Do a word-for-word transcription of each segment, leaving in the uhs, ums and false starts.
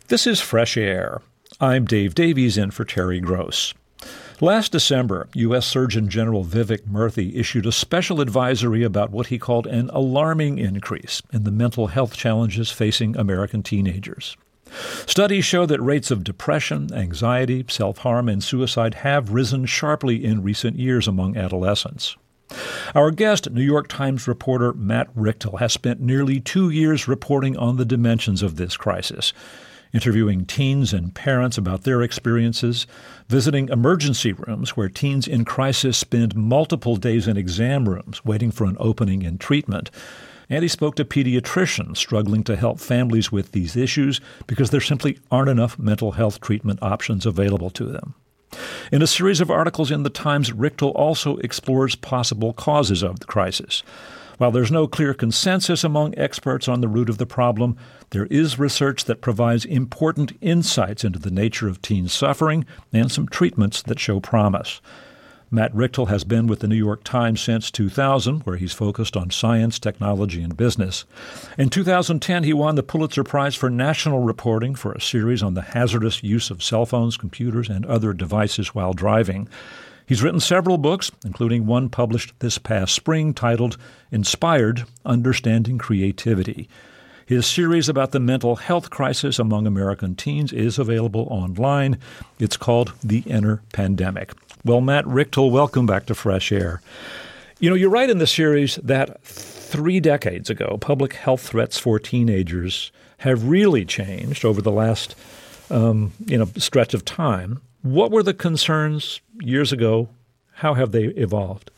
This is Fresh Air. I'm Dave Davies in for Terry Gross. Last December, U S Surgeon General Vivek Murthy issued a special advisory about what he called an alarming increase in the mental health challenges facing American teenagers. Studies show that rates of depression, anxiety, self-harm, and suicide have risen sharply in recent years among adolescents. Our guest, New York Times reporter Matt Richtel, has spent nearly two years reporting on the dimensions of this crisis, interviewing teens and parents about their experiences, visiting emergency rooms where teens in crisis spend multiple days in exam rooms waiting for an opening in treatment. And he spoke to pediatricians struggling to help families with these issues because there simply aren't enough mental health treatment options available to them. In a series of articles in the Times, Richtel also explores possible causes of the crisis. While there's no clear consensus among experts on the root of the problem, there is research that provides important insights into the nature of teen suffering and some treatments that show promise. Matt Richtel has been with the New York Times since two thousand, where he's focused on science, technology, and business. In two thousand ten, he won the Pulitzer Prize for National Reporting for a series on the hazardous use of cell phones, computers, and other devices while driving. He's written several books, including one published this past spring titled Inspired: Understanding Creativity. His series about the mental health crisis among American teens is available online. It's called The Inner Pandemic. Well, Matt Richtel, welcome back to Fresh Air. You know, you write in the series that three decades ago, public health threats for teenagers have really changed over the last, um, you know, stretch of time. What were the concerns years ago? How have they evolved?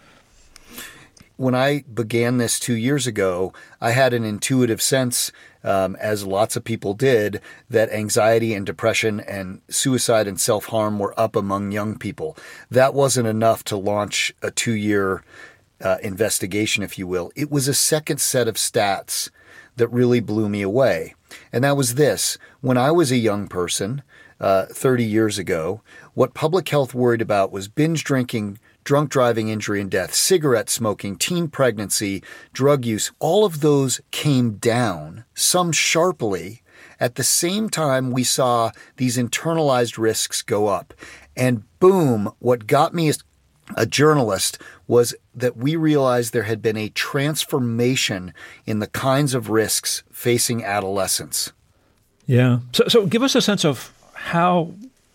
When I began this two years ago, I had an intuitive sense, um, as lots of people did, that anxiety and depression and suicide and self-harm were up among young people. That wasn't enough to launch a two-year uh, investigation, if you will. It was a second set of stats that really blew me away. And that was this. When I was a young person, uh, thirty years ago, what public health worried about was binge drinking, drunk driving, injury and death, cigarette smoking, teen pregnancy, drug use. All of those came down, some sharply. At the same time, we saw these internalized risks go up. And boom, what got me as a journalist was that we realized there had been a transformation in the kinds of risks facing adolescents. Yeah. So, so give us a sense of how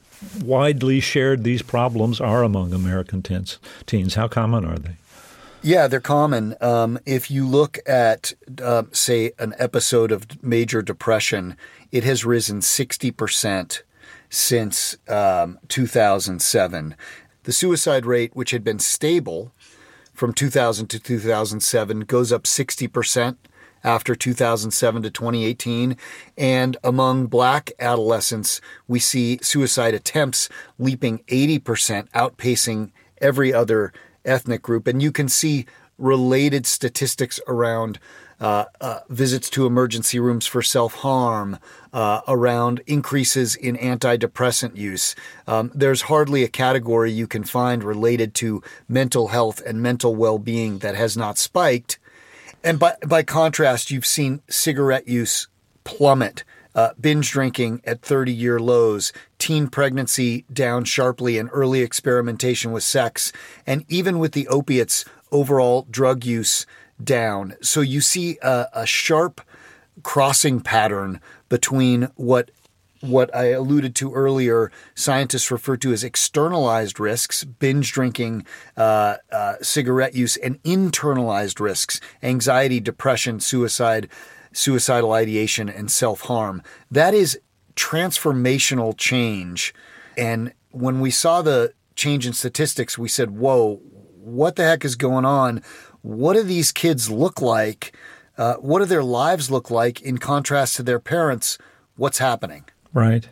widely shared these problems are among American teens. teens. How common are they? Yeah, they're common. Um, if you look at, uh, say, an episode of major depression, it has risen sixty percent since um, two thousand seven. The suicide rate, which had been stable from two thousand to two thousand seven, goes up sixty percent after two thousand seven to twenty eighteen. And among Black adolescents, we see suicide attempts leaping eighty percent, outpacing every other ethnic group. And you can see related statistics around uh, uh, visits to emergency rooms for self-harm, uh, around increases in antidepressant use. Um, there's hardly a category you can find related to mental health and mental well-being that has not spiked. And by, by contrast, you've seen cigarette use plummet, uh, binge drinking at thirty-year lows, teen pregnancy down sharply, and early experimentation with sex, and even with the opiates, overall drug use down. So you see a, a sharp crossing pattern between what what I alluded to earlier, scientists refer to as externalized risks, binge drinking, uh, uh, cigarette use, and internalized risks, anxiety, depression, suicide, suicidal ideation, and self-harm. That is transformational change. And when we saw the change in statistics, we said, whoa, what the heck is going on? What do these kids look like? Uh, what do their lives look like in contrast to their parents? What's happening? Right.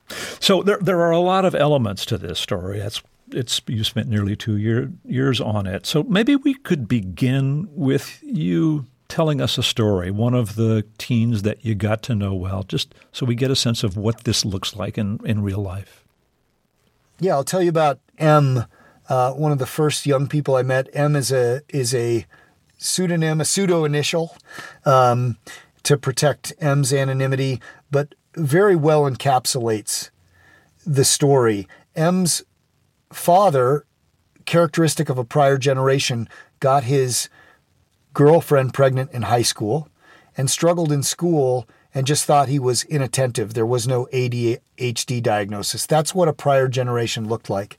So there there are a lot of elements to this story. That's it's you spent nearly two year, years on it. So maybe we could begin with you telling us a story, one of the teens that you got to know well, just so we get a sense of what this looks like in, in real life. Yeah, I'll tell you about M, uh, one of the first young people I met. M is a is a pseudonym, a pseudo initial um, to protect M's anonymity, but very well encapsulates the story. M's father, characteristic of a prior generation, got his girlfriend pregnant in high school and struggled in school and just thought he was inattentive. There was no A D H D diagnosis. That's what a prior generation looked like.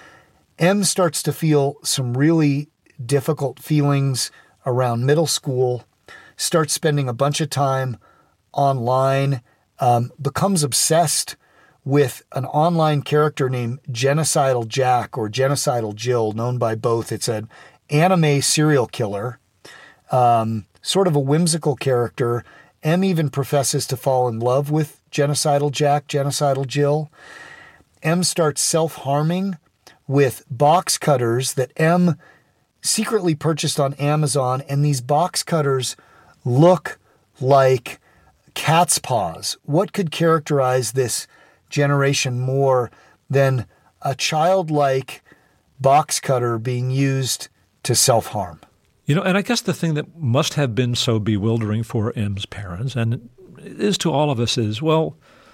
M starts to feel some really difficult feelings around middle school, starts spending a bunch of time online, um, becomes obsessed with an online character named Genocidal Jack or Genocidal Jill, known by both. It's an anime serial killer, um, sort of a whimsical character. M even professes to fall in love with Genocidal Jack, Genocidal Jill. M starts self-harming with box cutters that M secretly purchased on Amazon, and these box cutters look like cat's paws. What could characterize this generation more than a childlike box cutter being used to self-harm? You know, and I guess the thing that must have been so bewildering for M's parents, and is to all of us, is, well,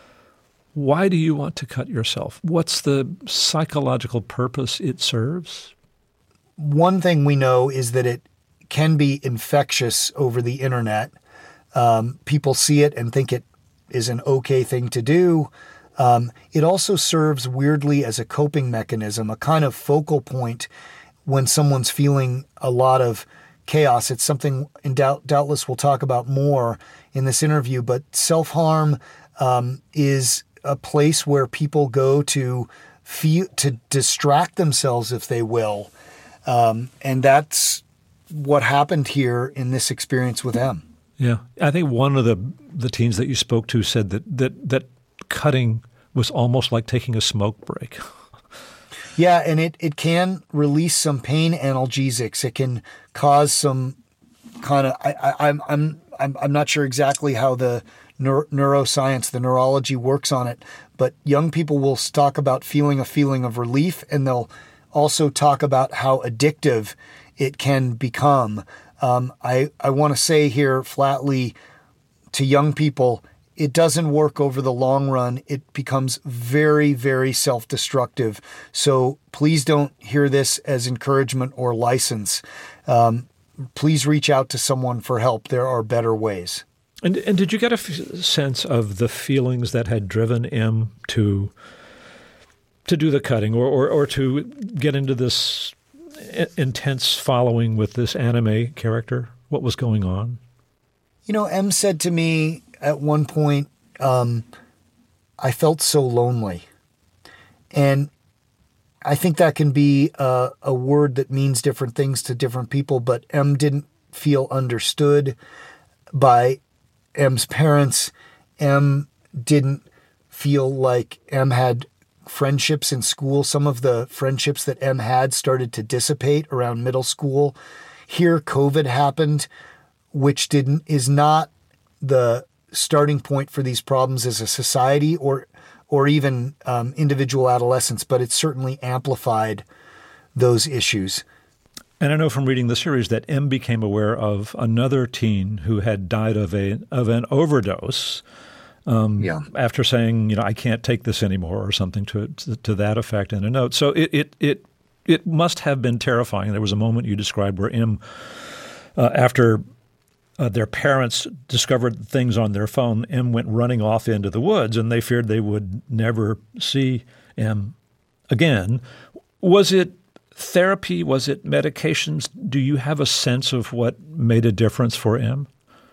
why do you want to cut yourself? What's the psychological purpose it serves? One thing we know is that it can be infectious over the internet. Um, people see it and think it is an okay thing to do. Um, it also serves weirdly as a coping mechanism, a kind of focal point when someone's feeling a lot of chaos. It's something in doubt, doubtless we'll talk about more in this interview, but self-harm um, is a place where people go to feel, to distract themselves, if they will. Um, and that's what happened here in this experience with M. Yeah. I think one of the, the teens that you spoke to said that, that, that cutting was almost like taking a smoke break. Yeah, and it, it can release some pain analgesics. It can cause some kind of I, I I'm I'm I'm I'm not sure exactly how the neuro, neuroscience, the neurology works on it, but young people will talk about feeling a feeling of relief, and they'll also talk about how addictive it can become. Um, I I want to say here flatly to young people, it doesn't work over the long run. It becomes very, very self-destructive. So please don't hear this as encouragement or license. Um, please reach out to someone for help. There are better ways. And and did you get a f- sense of the feelings that had driven M to to do the cutting, or or, or to get into this I- intense following with this anime character? What was going on? You know, M said to me at one point, um, I felt so lonely. And I think that can be a, a word that means different things to different people, but M didn't feel understood by M's parents. M didn't feel like M had friendships in school. Some of the friendships that M had started to dissipate around middle school. Here, COVID happened, which didn't is not the starting point for these problems as a society or or even um, individual adolescents, but it certainly amplified those issues. And I know from reading the series that M became aware of another teen who had died of a of an overdose um, yeah. after saying, you know, I can't take this anymore, or something to to, to that effect in a note. So it, it it it must have been terrifying. There was a moment you described where M, uh, after Uh, their parents discovered things on their phone, M went running off into the woods, and they feared they would never see M again. Was it therapy? Was it medications? Do you have a sense of what made a difference for M?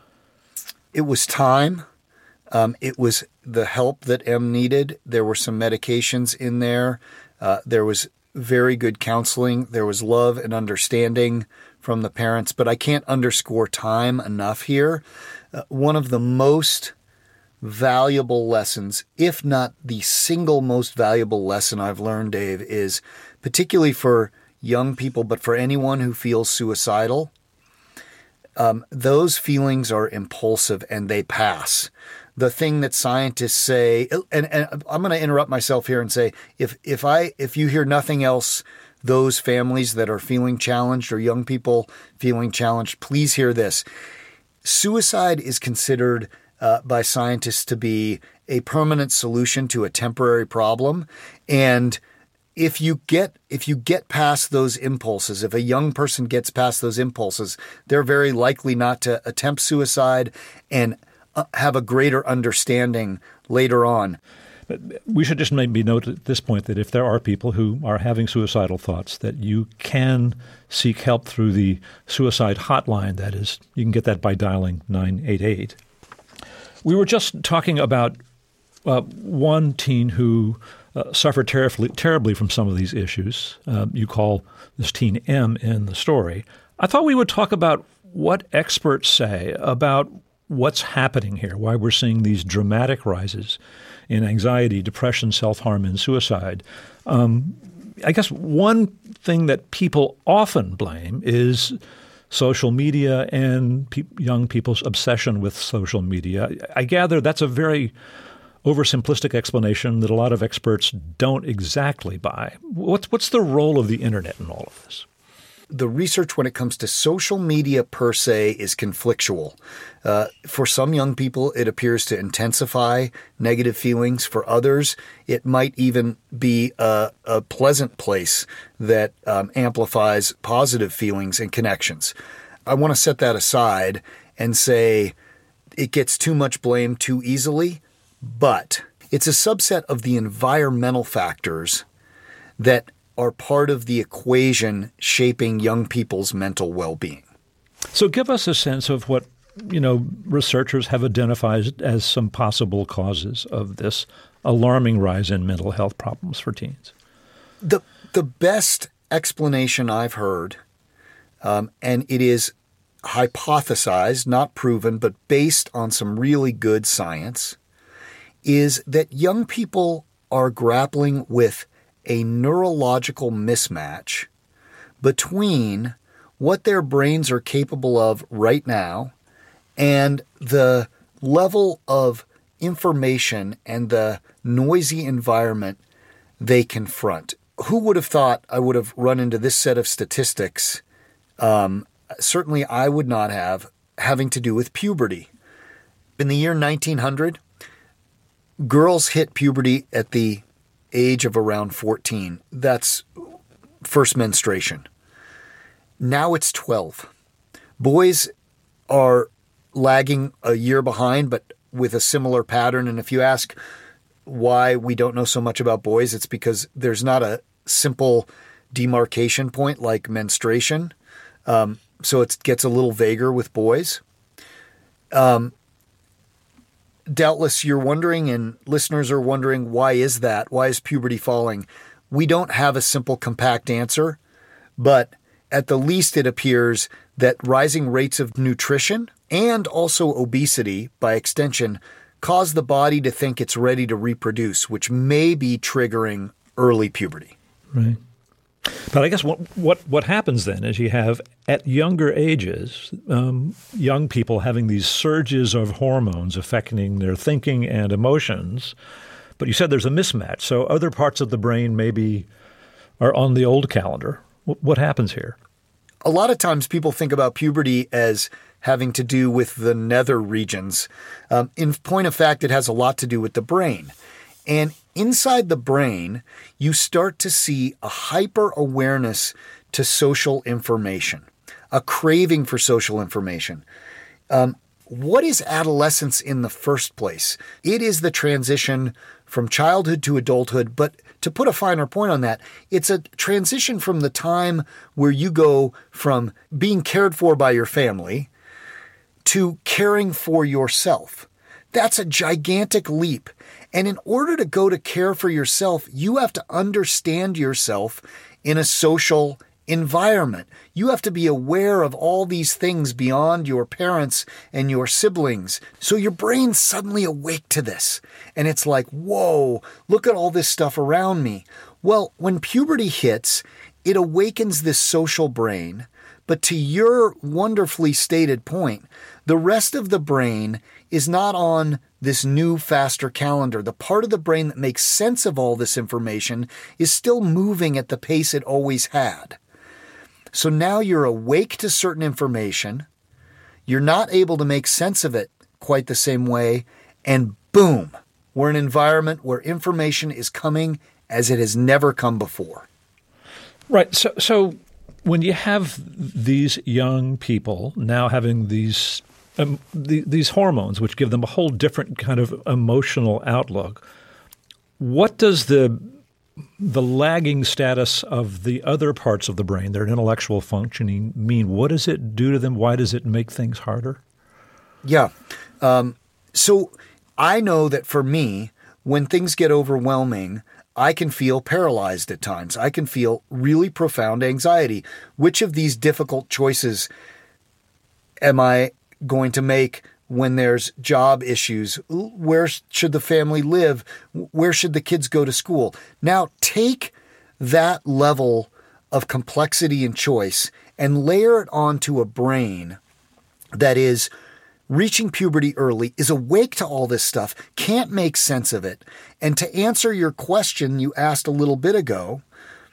It was time. Um, it was the help that M needed. There were some medications in there. Uh, there was very good counseling. There was love and understanding from the parents, but I can't underscore time enough here. Uh, one of the most valuable lessons, if not the single most valuable lesson I've learned, Dave, is particularly for young people, but for anyone who feels suicidal, um, those feelings are impulsive and they pass. The thing that scientists say, and, and I'm going to interrupt myself here and say, if if I if you hear nothing else, those families that are feeling challenged or young people feeling challenged, please hear this. Suicide is considered uh, by scientists to be a permanent solution to a temporary problem. And if you get if you get past those impulses, if a young person gets past those impulses, they're very likely not to attempt suicide and uh, have a greater understanding later on. We should just maybe note at this point that if there are people who are having suicidal thoughts, that you can seek help through the suicide hotline. That is, you can get that by dialing nine eight eight. We were just talking about uh, one teen who uh, suffered terribly, terribly from some of these issues. Uh, you call this teen M in the story. I thought we would talk about what experts say about what's happening here, why we're seeing these dramatic rises in anxiety, depression, self-harm, and suicide. Um, I guess one thing that people often blame is social media and pe- young people's obsession with social media. I gather that's a very oversimplistic explanation that a lot of experts don't exactly buy. What's, what's the role of the internet in all of this? The research when it comes to social media per se is conflictual. Uh, for some young people, it appears to intensify negative feelings. For others, it might even be a, a pleasant place that um, amplifies positive feelings and connections. I want to set that aside and say it gets too much blame too easily, but it's a subset of the environmental factors that are part of the equation shaping young people's mental well-being. So give us a sense of what, you know, researchers have identified as some possible causes of this alarming rise in mental health problems for teens. The the best explanation I've heard, um, and it is hypothesized, not proven, but based on some really good science, is that young people are grappling with a neurological mismatch between what their brains are capable of right now and the level of information and the noisy environment they confront. Who would have thought I would have run into this set of statistics? Um, certainly I would not have, having to do with puberty. In the year nineteen hundred, girls hit puberty at the age of around fourteen. That's first menstruation. Now it's twelve. Boys are lagging a year behind, but with a similar pattern. And if you ask why we don't know so much about boys, it's because there's not a simple demarcation point like menstruation. Um, so it gets a little vaguer with boys. Um, Doubtless you're wondering, and listeners are wondering, why is that? Why is puberty falling? We don't have a simple, compact answer, but at the least it appears that rising rates of nutrition and also obesity, by extension, cause the body to think it's ready to reproduce, which may be triggering early puberty. Right. But I guess what what what happens then is you have, at younger ages, um, young people having these surges of hormones affecting their thinking and emotions. But you said there's a mismatch. So other parts of the brain maybe are on the old calendar. W- what happens here? A lot of times people think about puberty as having to do with the nether regions. Um, in point of fact, it has a lot to do with the brain. And inside the brain, you start to see a hyper-awareness to social information, a craving for social information. Um, what is adolescence in the first place? It is the transition from childhood to adulthood, but to put a finer point on that, it's a transition from the time where you go from being cared for by your family to caring for yourself. That's a gigantic leap. And in order to go to care for yourself, you have to understand yourself in a social environment. You have to be aware of all these things beyond your parents and your siblings. So your brain's suddenly awake to this. And it's like, whoa, look at all this stuff around me. Well, when puberty hits, it awakens this social brain. But to your wonderfully stated point, the rest of the brain is not on this new, faster calendar. The part of the brain that makes sense of all this information is still moving at the pace it always had. So now you're awake to certain information. You're not able to make sense of it quite the same way. And boom, We're in an environment where information is coming as it has never come before. Right. So, so when you have these young people now having these um, the, these hormones, which give them a whole different kind of emotional outlook, what does the the lagging status of the other parts of the brain, their intellectual functioning, mean? What does it do to them? Why does it make things harder? Yeah. Um, so I know that for me, when things get overwhelming, I can feel paralyzed at times. I can feel really profound anxiety. Which of these difficult choices am I going to make when there's job issues? Where should the family live? Where should the kids go to school? Now take that level of complexity and choice and layer it onto a brain that is reaching puberty early, is awake to all this stuff, can't make sense of it. And to answer your question you asked a little bit ago,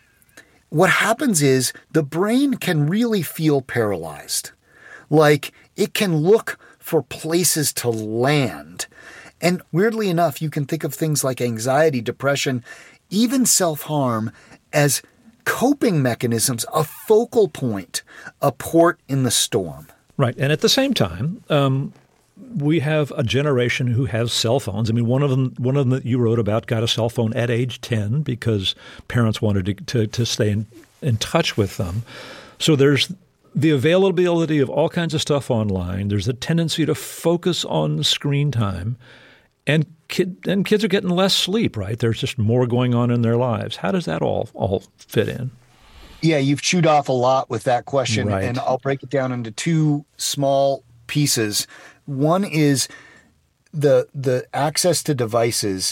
what happens is the brain can really feel paralyzed. Like it can look for places to land. And weirdly enough, you can think of things like anxiety, depression, even self-harm as coping mechanisms, a focal point, a port in the storm. Right. And at the same time, um, we have a generation who has cell phones. I mean, one of them one of them that you wrote about got a cell phone at age ten because parents wanted to, to, to stay in, in touch with them. So there's the availability of all kinds of stuff online. There's a tendency to focus on screen time. And kid, and kids are getting less sleep, right? There's just more going on in their lives. How does that all all fit in? Yeah, you've chewed off a lot with that question, right. And I'll break it down into two small pieces. One is the the access to devices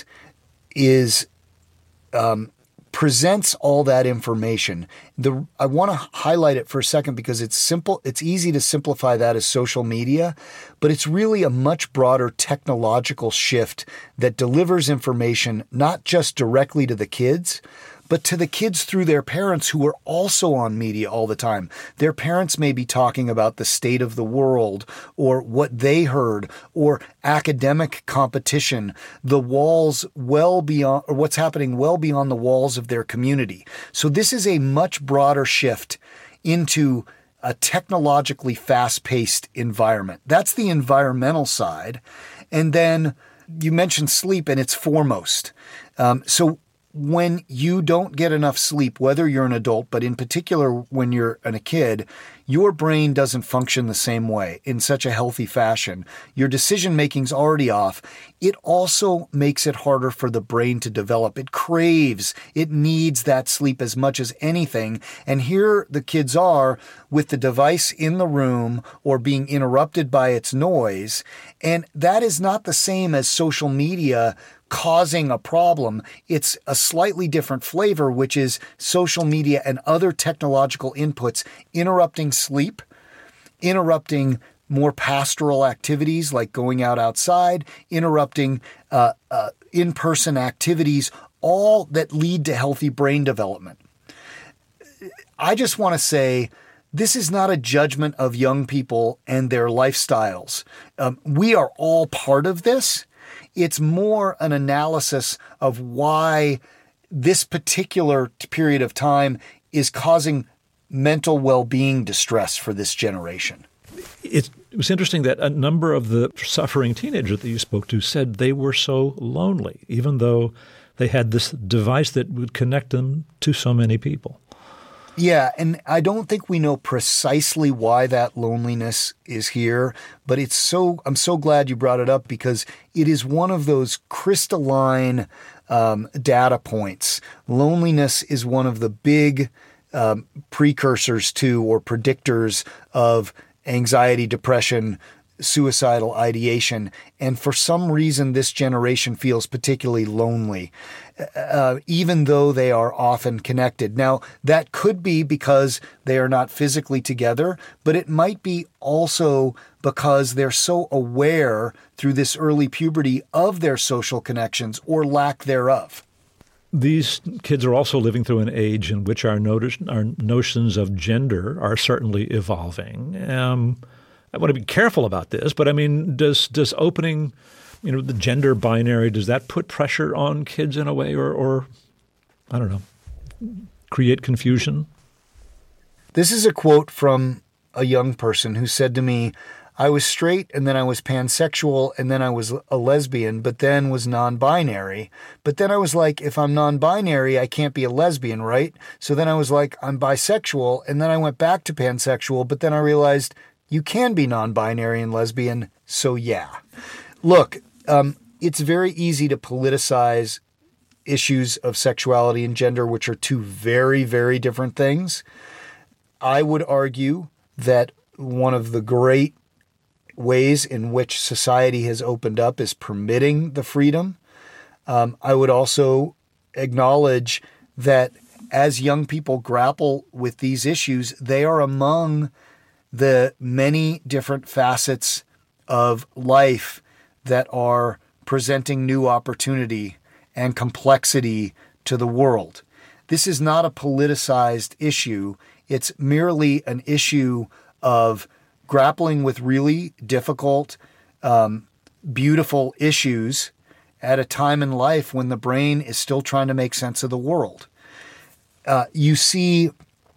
is um, presents all that information. The I want to highlight it for a second because it's simple. It's easy to simplify that as social media, but it's really a much broader technological shift that delivers information not just directly to the kids, but to the kids through their parents who are also on media all the time. Their parents may be talking about the state of the world or what they heard or academic competition, the walls well beyond, or what's happening well beyond the walls of their community. So this is a much broader shift into a technologically fast-paced environment. That's the environmental side. And then you mentioned sleep, and it's foremost. Um, so when you don't get enough sleep, whether you're an adult, but in particular when you're a kid, your brain doesn't function the same way in such a healthy fashion. Your decision-making's already off. It also makes it harder for the brain to develop. It craves, it needs that sleep as much as anything. And here the kids are with the device in the room or being interrupted by its noise. And that is not the same as social media causing a problem. It's a slightly different flavor, which is social media and other technological inputs interrupting sleep, interrupting more pastoral activities like going out outside, interrupting uh, uh, in-person activities, all that lead to healthy brain development. I just want to say, this is not a judgment of young people and their lifestyles. Um, we are all part of this. It's more an analysis of why this particular period of time is causing mental well-being distress for this generation. It was interesting that a number of the suffering teenagers that you spoke to said they were so lonely, even though they had this device that would connect them to so many people. Yeah, and I don't think we know precisely why that loneliness is here, but it's so I'm so glad you brought it up because it is one of those crystalline um, data points. Loneliness is one of the big um, precursors to or predictors of anxiety, depression, suicidal ideation. And for some reason, this generation feels particularly lonely, uh, even though they are often connected. Now, that could be because they are not physically together, but it might be also because they're so aware through this early puberty of their social connections or lack thereof. These kids are also living through an age in which our, notice, our notions of gender are certainly evolving. Um, I want to be careful about this, but I mean, does does opening you know, the gender binary, does that put pressure on kids in a way or, or I don't know, create confusion? This is a quote from a young person who said to me, I was straight and then I was pansexual and then I was a lesbian, but then was non-binary. But then I was like, if I'm non-binary, I can't be a lesbian, right? So then I was like, I'm bisexual. And then I went back to pansexual, but then I realized you can be non-binary and lesbian. So yeah. Look, um, it's very easy to politicize issues of sexuality and gender, which are two very, very different things. I would argue that one of the great ways in which society has opened up is permitting the freedom. Um, I would also acknowledge that as young people grapple with these issues, they are among the many different facets of life that are presenting new opportunity and complexity to the world. This is not a politicized issue. It's merely an issue of grappling with really difficult, um, beautiful issues at a time in life when the brain is still trying to make sense of the world. Uh, you see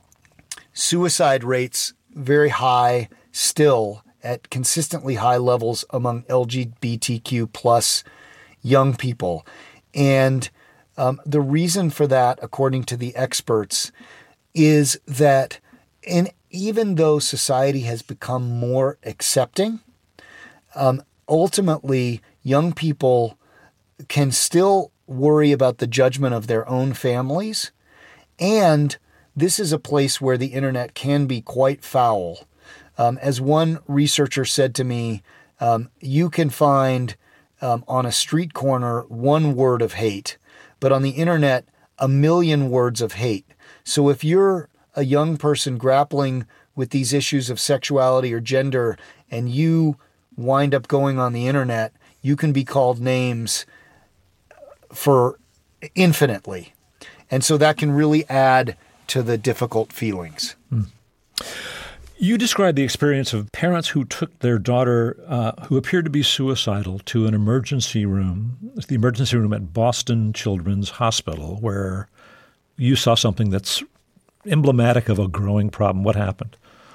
suicide rates very high still at consistently high levels among L G B T Q plus young people. And um, the reason for that, according to the experts, is that in even though society has become more accepting, um, ultimately young people can still worry about the judgment of their own families. And this is a place where the internet can be quite foul. Um, as one researcher said to me, um, you can find um, on a street corner one word of hate, but on the internet, a million words of hate. So if you're a young person grappling with these issues of sexuality or gender, and you wind up going on the internet, you can be called names for infinitely. And so that can really add to the difficult feelings. Hmm. You described the experience of parents who took their daughter, uh, who appeared to be suicidal, to an emergency room, the emergency room at Boston Children's Hospital, where you saw something that's emblematic of a growing problem. What happened?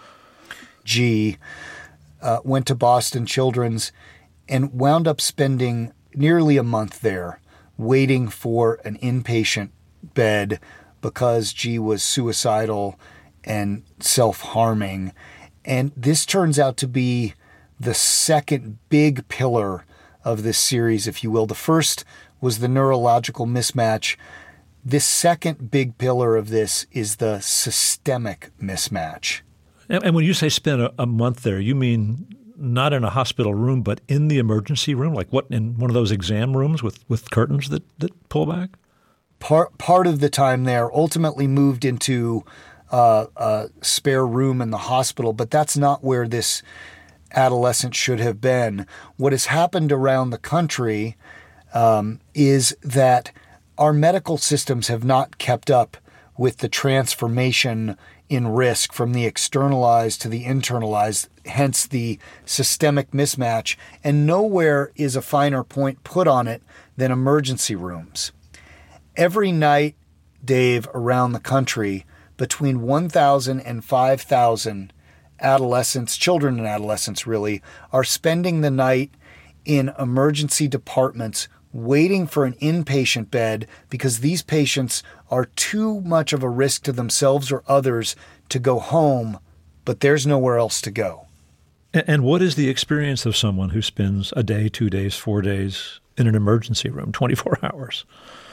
G uh, went to Boston Children's and wound up spending nearly a month there waiting for an inpatient bed because G was suicidal and self-harming. And this turns out to be the second big pillar of this series, if you will. The first was the neurological mismatch. This second big pillar of this is the systemic mismatch. And, and when you say spend a, a month there, you mean not in a hospital room, but in the emergency room? Like what, in one of those exam rooms with, with curtains that, that pull back? Part, part of the time there, ultimately moved into uh, a spare room in the hospital, but that's not where this adolescent should have been. What has happened around the country um, is that our medical systems have not kept up with the transformation in risk from the externalized to the internalized, hence the systemic mismatch. And nowhere is a finer point put on it than emergency rooms. Every night, Dave, around the country, between one thousand and five thousand adolescents, children and adolescents really, are spending the night in emergency departments waiting for an inpatient bed because these patients are too much of a risk to themselves or others to go home, but there's nowhere else to go. And what is the experience of someone who spends a day, two days, four days in an emergency room, twenty-four hours?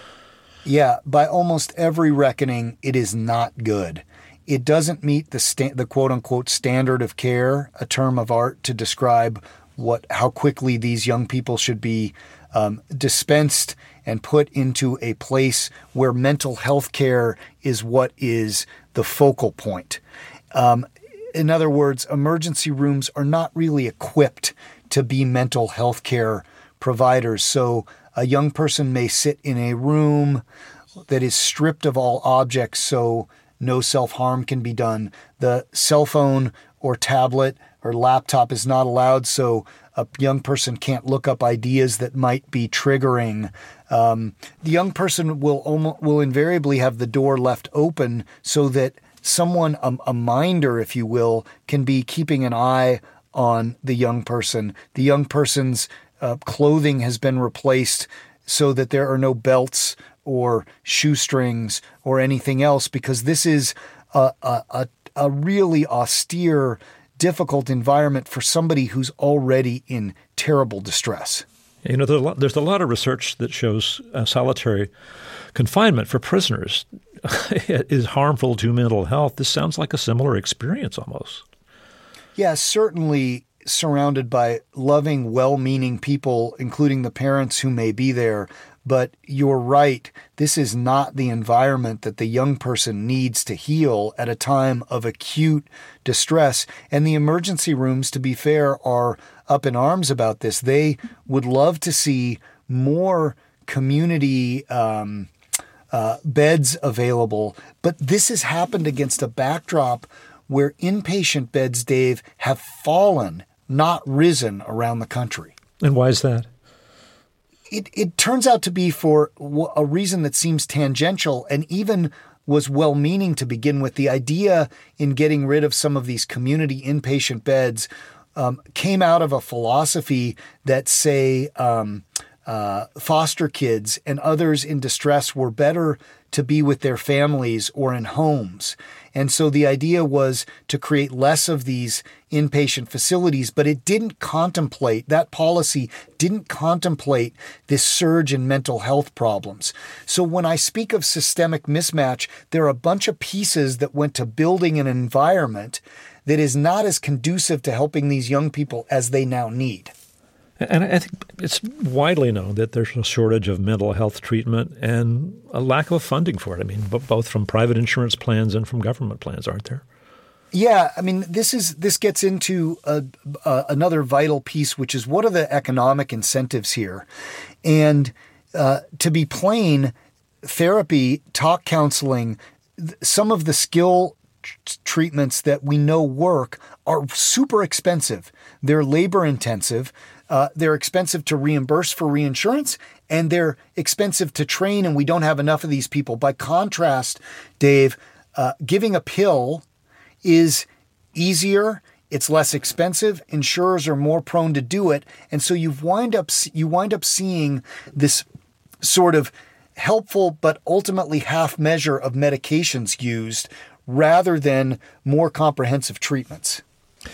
Yeah, by almost every reckoning, it is not good. It doesn't meet the sta- the quote-unquote standard of care, a term of art to describe what how quickly these young people should be um, dispensed and put into a place where mental health care is what is the focal point. Um, in other words, emergency rooms are not really equipped to be mental health care providers. So a young person may sit in a room that is stripped of all objects so no self-harm can be done. The cell phone or tablet or laptop is not allowed so a young person can't look up ideas that might be triggering. Um, the young person will almost, will invariably have the door left open so that someone, a, a minder, if you will, can be keeping an eye on the young person. The young person's uh, clothing has been replaced so that there are no belts or shoestrings or anything else, because this is a, a, a, a really austere, difficult environment for somebody who's already in terrible distress. You know, there's a lot, there's a lot of research that shows uh, solitary confinement for prisoners is harmful to mental health. This sounds like a similar experience almost. Yeah, certainly surrounded by loving, well-meaning people, including the parents who may be there. But you're right, this is not the environment that the young person needs to heal at a time of acute distress. And the emergency rooms, to be fair, are up in arms about this. They would love to see more community um, uh, beds available. But this has happened against a backdrop where inpatient beds, Dave, have fallen, not risen around the country. And why is that? It, it turns out to be for a reason that seems tangential and even was well-meaning to begin with. The idea in getting rid of some of these community inpatient beds um, came out of a philosophy that, say, um, uh, foster kids and others in distress were better to be with their families or in homes. And so the idea was to create less of these inpatient facilities, but it didn't contemplate, that policy didn't contemplate this surge in mental health problems. So when I speak of systemic mismatch, there are a bunch of pieces that went to building an environment that is not as conducive to helping these young people as they now need. And I think it's widely known that there's a shortage of mental health treatment and a lack of funding for it. I mean, both from private insurance plans and from government plans, aren't there? Yeah, I mean, this is this gets into a, a, another vital piece, which is what are the economic incentives here? And uh, to be plain, therapy, talk counseling, some of the skill t- treatments that we know work are super expensive. They're labor intensive. Uh, they're expensive to reimburse for reinsurance, and they're expensive to train, and we don't have enough of these people. By contrast, Dave, uh, giving a pill is easier, it's less expensive, insurers are more prone to do it, and so you've wind up you wind up seeing this sort of helpful but ultimately half measure of medications used rather than more comprehensive treatments.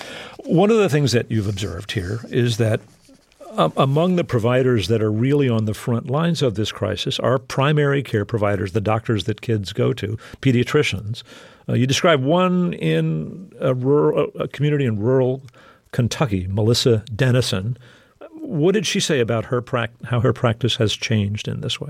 One of the things that you've observed here is that Um, among the providers that are really on the front lines of this crisis are primary care providers, the doctors that kids go to, pediatricians. Uh, you describe one in a, rural, a community in rural Kentucky, Melissa Dennison. What did she say about her prac- how her practice has changed in this way?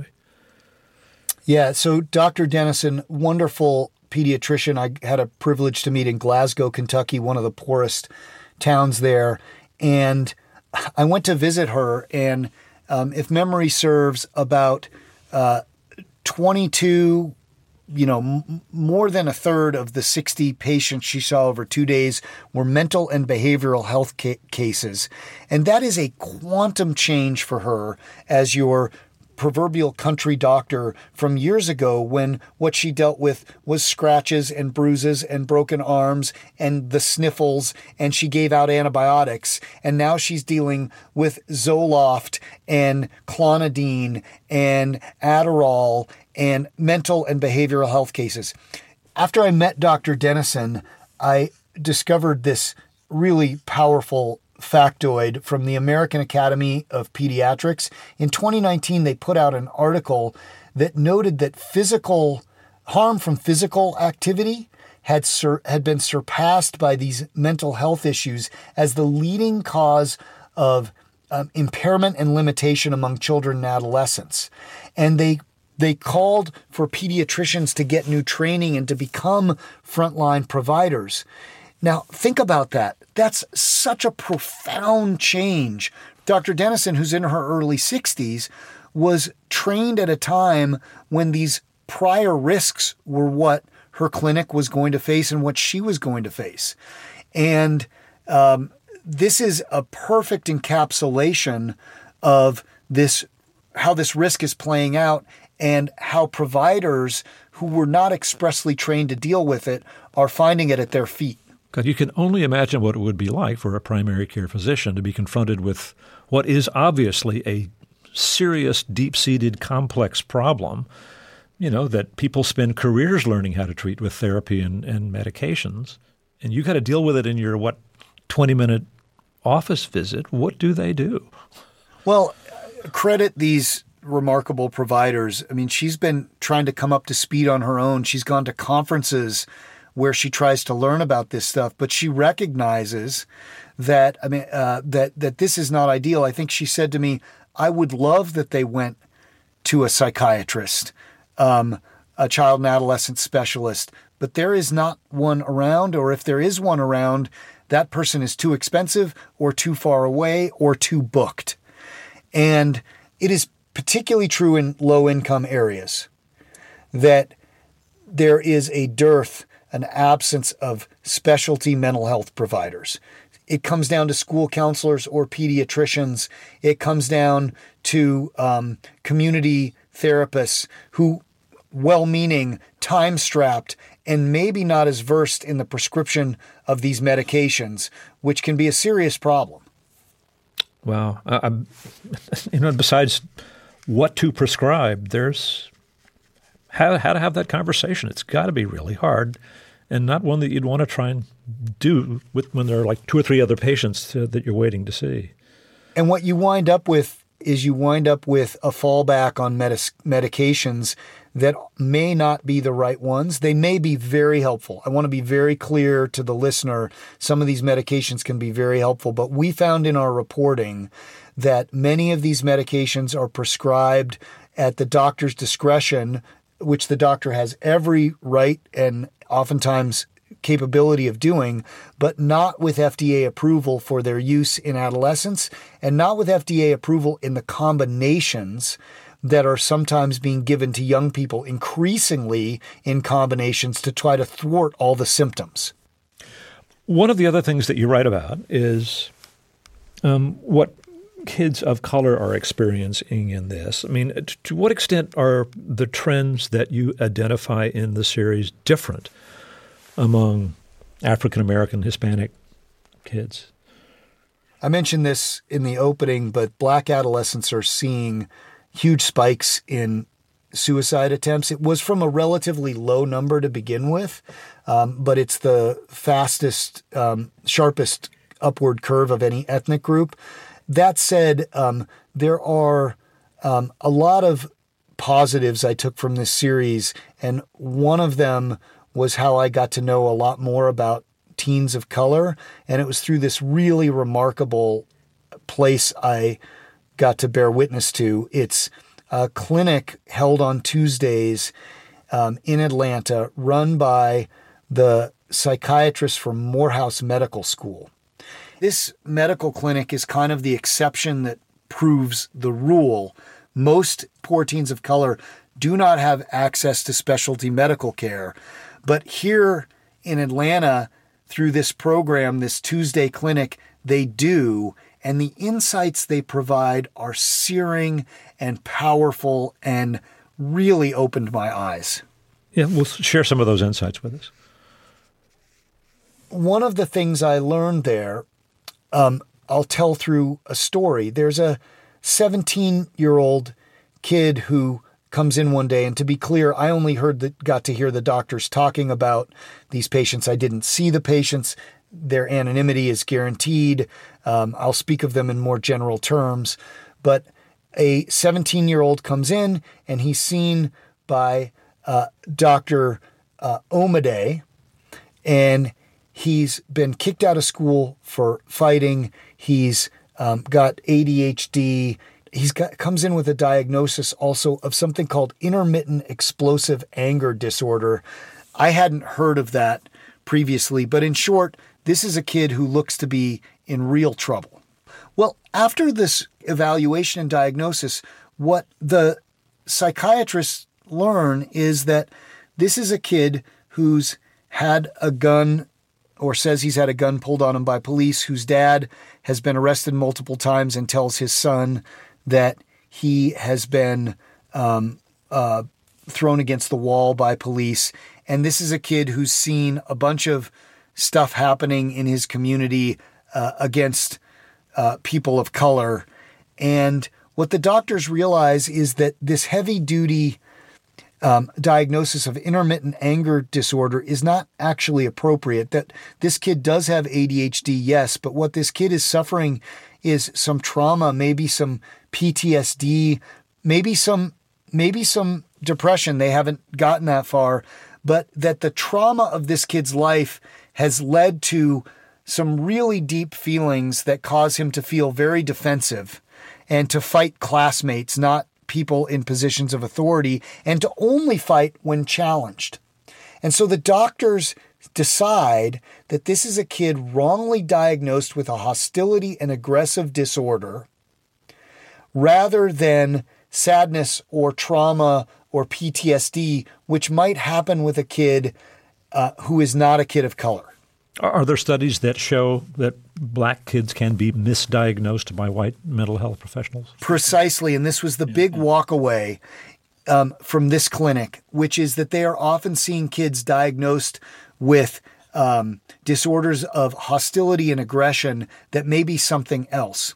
Yeah, so Doctor Dennison, wonderful pediatrician. I had a privilege to meet in Glasgow, Kentucky, one of the poorest towns there. And I went to visit her, and um, if memory serves, about uh, twenty-two, you know, m- more than a third of the sixty patients she saw over two days were mental and behavioral health ca- cases. And that is a quantum change for her as your proverbial country doctor from years ago, when what she dealt with was scratches and bruises and broken arms and the sniffles, and she gave out antibiotics. And now she's dealing with Zoloft and Clonidine and Adderall and mental and behavioral health cases. After I met Doctor Dennison, I discovered this really powerful factoid from the American Academy of Pediatrics. In twenty nineteen, they put out an article that noted that physical harm from physical activity had sur- had been surpassed by these mental health issues as the leading cause of um, impairment and limitation among children and adolescents. And they they called for pediatricians to get new training and to become frontline providers. Now, think about that. That's such a profound change. Doctor Dennison, who's in her early sixties, was trained at a time when these prior risks were what her clinic was going to face and what she was going to face. And um, this is a perfect encapsulation of this, how this risk is playing out and how providers who were not expressly trained to deal with it are finding it at their feet. God, you can only imagine what it would be like for a primary care physician to be confronted with what is obviously a serious, deep-seated, complex problem, you know, that people spend careers learning how to treat with therapy and, and medications. And you got to deal with it in your, what, twenty-minute office visit. What do they do? Well, credit these remarkable providers. I mean, she's been trying to come up to speed on her own. She's gone to conferences where she tries to learn about this stuff, but she recognizes that, I mean, uh, that, that this is not ideal. I think she said to me, I would love that they went to a psychiatrist, um, a child and adolescent specialist, but there is not one around, or if there is one around, that person is too expensive or too far away or too booked. And it is particularly true in low-income areas that there is a dearth, an absence of specialty mental health providers. It comes down to school counselors or pediatricians. It comes down to um, community therapists who, well-meaning, time-strapped, and maybe not as versed in the prescription of these medications, which can be a serious problem. Wow. Uh, you know, besides what to prescribe, there's how, how to have that conversation. It's got to be really hard, and not one that you'd want to try and do with when there are like two or three other patients to, that you're waiting to see. And what you wind up with is you wind up with a fallback on medis- medications that may not be the right ones. They may be very helpful. I want to be very clear to the listener. Some of these medications can be very helpful, but we found in our reporting that many of these medications are prescribed at the doctor's discretion, which the doctor has every right and oftentimes capability of doing, but not with F D A approval for their use in adolescents, and not with F D A approval in the combinations that are sometimes being given to young people, increasingly in combinations to try to thwart all the symptoms. One of the other things that you write about is um, what kids of color are experiencing in this. I mean, to what extent are the trends that you identify in the series different among African-American, Hispanic kids? I mentioned this in the opening, but Black adolescents are seeing huge spikes in suicide attempts. It was from a relatively low number to begin with, um, but it's the fastest, um, sharpest upward curve of any ethnic group. That said, um, there are um, a lot of positives I took from this series, and one of them was how I got to know a lot more about teens of color, and it was through this really remarkable place I got to bear witness to. It's a clinic held on Tuesdays um, in Atlanta, run by the psychiatrist from Morehouse Medical School. This medical clinic is kind of the exception that proves the rule. Most poor teens of color do not have access to specialty medical care. But here in Atlanta, through this program, this Tuesday clinic, they do. And the insights they provide are searing and powerful and really opened my eyes. Yeah, we'll share some of those insights with us. One of the things I learned there, um, I'll tell through a story. There's a seventeen-year-old kid who comes in one day, and to be clear, I only heard that, got to hear the doctors talking about these patients. I didn't see the patients. Their anonymity is guaranteed. Um, I'll speak of them in more general terms. But a seventeen-year-old comes in, and he's seen by uh, Doctor Uh, Omade, and he's been kicked out of school for fighting. He's um, got A D H D. He's got comes in with a diagnosis also of something called intermittent explosive anger disorder. I hadn't heard of that previously, but in short, this is a kid who looks to be in real trouble. Well, after this evaluation and diagnosis, what the psychiatrists learn is that this is a kid who's had a gun or says he's had a gun pulled on him by police, whose dad has been arrested multiple times and tells his son that he has been um, uh, thrown against the wall by police. And this is a kid who's seen a bunch of stuff happening in his community uh, against uh, people of color. And what the doctors realize is that this heavy-duty um, diagnosis of intermittent anger disorder is not actually appropriate. That this kid does have A D H D, yes, but what this kid is suffering is some trauma, maybe some P T S D, maybe some maybe some depression. They haven't gotten that far, but that the trauma of this kid's life has led to some really deep feelings that cause him to feel very defensive and to fight classmates, not people in positions of authority, and to only fight when challenged. And so the doctors decide that this is a kid wrongly diagnosed with a hostility and aggressive disorder rather than sadness or trauma or P T S D, which might happen with a kid uh, who is not a kid of color. Are there studies that show that black kids can be misdiagnosed by white mental health professionals? Precisely, and this was the big walkaway um, from this clinic, which is that they are often seeing kids diagnosed with um, disorders of hostility and aggression that may be something else.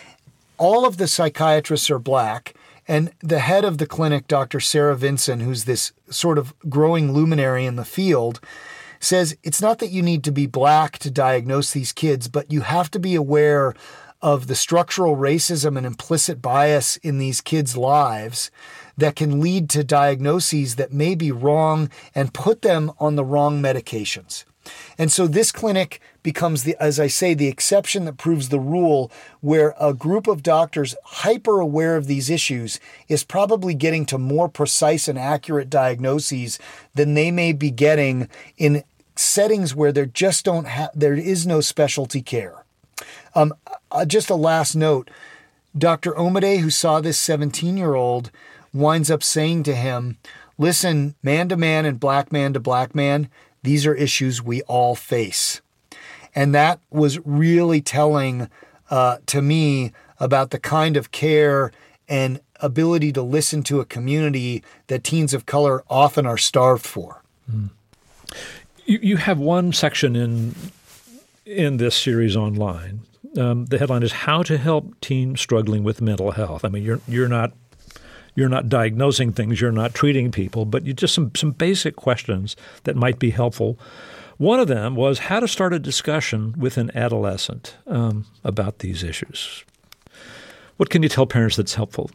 All of the psychiatrists are black, and the head of the clinic, Doctor Sarah Vinson, who's this sort of growing luminary in the field, says it's not that you need to be black to diagnose these kids, but you have to be aware of the structural racism and implicit bias in these kids' lives that can lead to diagnoses that may be wrong and put them on the wrong medications. And so this clinic becomes, the, as I say, the exception that proves the rule, where a group of doctors hyper aware of these issues is probably getting to more precise and accurate diagnoses than they may be getting in settings where there just don't have, there is no specialty care. Um, uh, just a last note, Doctor Omade, who saw this seventeen-year-old, winds up saying to him, listen, man to man and black man to black man, these are issues we all face. And that was really telling uh, to me about the kind of care and ability to listen to a community that teens of color often are starved for. Mm. You, you have one section in in this series online. Um, the headline is "How to Help Teens Struggling with Mental Health." I mean, you're you're not you're not diagnosing things, you're not treating people, but you just some some basic questions that might be helpful. One of them was how to start a discussion with an adolescent um, about these issues. What can you tell parents that's helpful?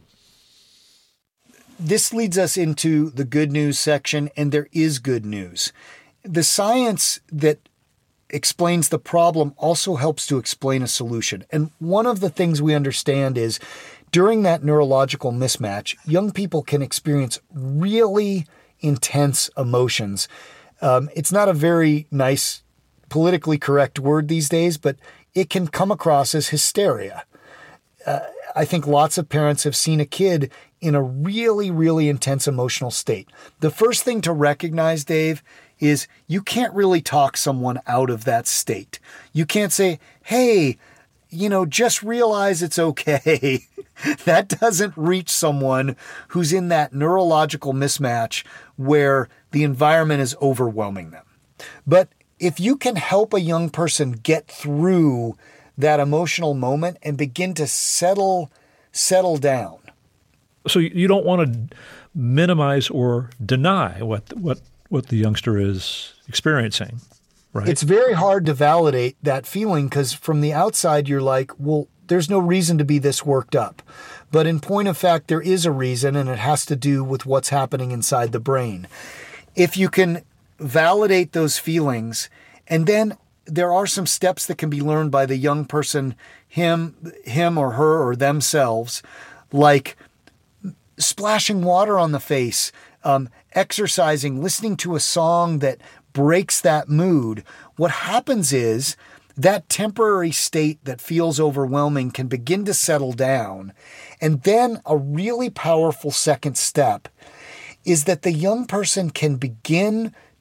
This leads us into the good news section, and there is good news. The science that explains the problem also helps to explain a solution. And one of the things we understand is during that neurological mismatch, young people can experience really intense emotions. Um, it's not a very nice, politically correct word these days, but it can come across as hysteria. Uh, I think lots of parents have seen a kid in a really, really intense emotional state. The first thing to recognize, Dave, is you can't really talk someone out of that state. You can't say, hey, you know, just realize it's okay. That doesn't reach someone who's in that neurological mismatch where the environment is overwhelming them. But if you can help a young person get through that emotional moment and begin to settle, settle down. So you don't want to minimize or deny what what what the youngster is experiencing, right? It's very hard to validate that feeling because from the outside you're like, well, there's no reason to be this worked up. But in point of fact, there is a reason, and it has to do with what's happening inside the brain. If you can validate those feelings, and then there are some steps that can be learned by the young person, him, him or her or themselves, like splashing water on the face, um, exercising, listening to a song that breaks that mood. What happens is that temporary state that feels overwhelming can begin to settle down. And then a really powerful second step is that the young person can begin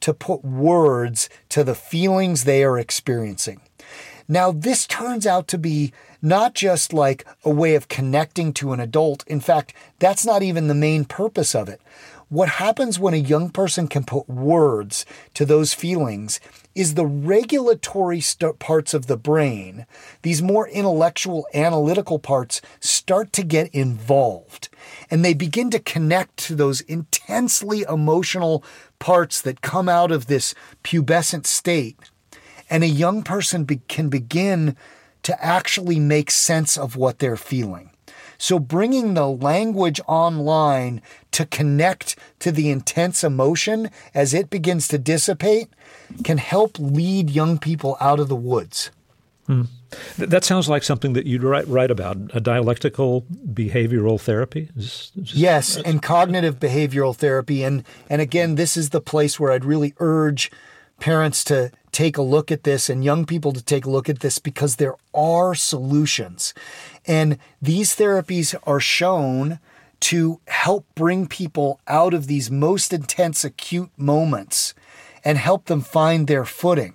to put words to the feelings they are experiencing. Now, this turns out to be not just like a way of connecting to an adult. In fact, that's not even the main purpose of it. What happens when a young person can put words to those feelings is the regulatory st- parts of the brain, these more intellectual, analytical parts, start to get involved. And they begin to connect to those intensely emotional parts that come out of this pubescent state. And a young person be- can begin to actually make sense of what they're feeling. So bringing the language online to connect to the intense emotion as it begins to dissipate can help lead young people out of the woods. Hmm. That sounds like something that you'd write, write about, a dialectical behavioral therapy? Is, is, yes, and cognitive behavioral therapy. And, and again, this is the place where I'd really urge parents to take a look at this and young people to take a look at this, because there are solutions. And these therapies are shown to help bring people out of these most intense acute moments and help them find their footing.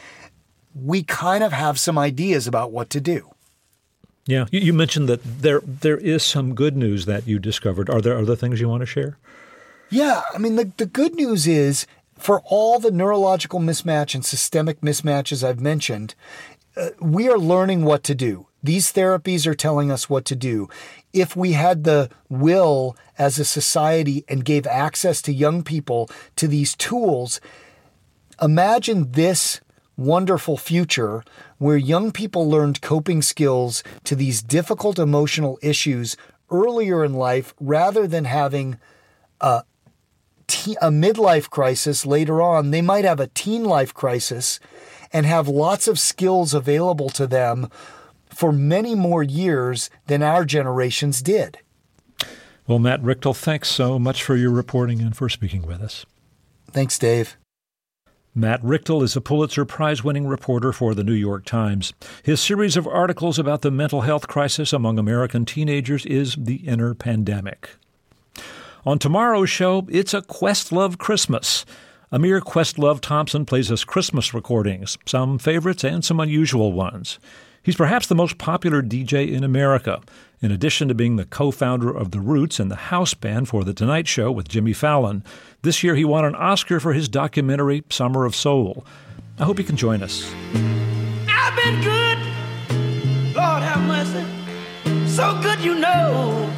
We kind of have some ideas about what to do. Yeah, you, you mentioned that there there is some good news that you discovered. Are there other things you want to share? Yeah, I mean, the, the good news is, for all the neurological mismatch and systemic mismatches I've mentioned, uh, we are learning what to do. These therapies are telling us what to do. If we had the will as a society and gave access to young people to these tools, imagine this wonderful future where young people learned coping skills to these difficult emotional issues earlier in life, rather than having a a midlife crisis later on. They might have a teen life crisis and have lots of skills available to them for many more years than our generations did. Well, Matt Richtel, thanks so much for your reporting and for speaking with us. Thanks, Dave. Matt Richtel is a Pulitzer Prize-winning reporter for The New York Times. His series of articles about the mental health crisis among American teenagers is The Inner Pandemic. On tomorrow's show, it's a Questlove Christmas. Amir Questlove Thompson plays us Christmas recordings, some favorites and some unusual ones. He's perhaps the most popular D J in America. In addition to being the co-founder of The Roots and the house band for The Tonight Show with Jimmy Fallon, this year he won an Oscar for his documentary, Summer of Soul. I hope you can join us. I've been good, Lord have mercy, so good you know.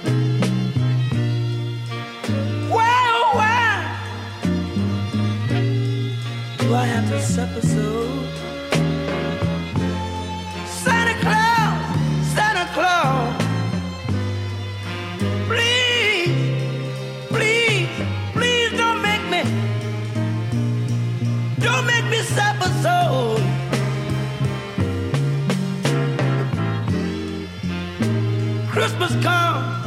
I have to suffer so. Santa Claus, Santa Claus, please, please, please don't make me, don't make me suffer so. Christmas comes,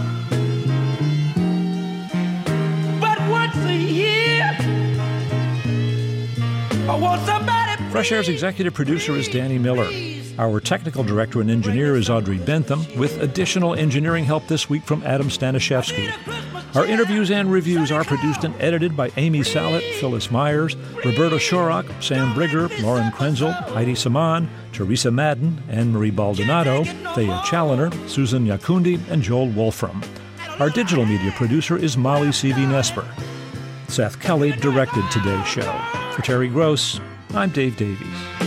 but once a year. Fresh Air's executive producer is Danny Miller. Our technical director and engineer is Audrey Bentham, with additional engineering help this week from Adam Stanishevsky. Our interviews and reviews are produced and edited by Amy Sallet, Phyllis Myers, Roberta Shorrock, Sam Brigger, Lauren Krenzel, Heidi Saman, Teresa Madden, Anne-Marie Baldonado, Thea Challoner, Susan Yakundi, and Joel Wolfram. Our digital media producer is Molly C V Nesper. Seth Kelly directed today's show. For Terry Gross, I'm Dave Davies.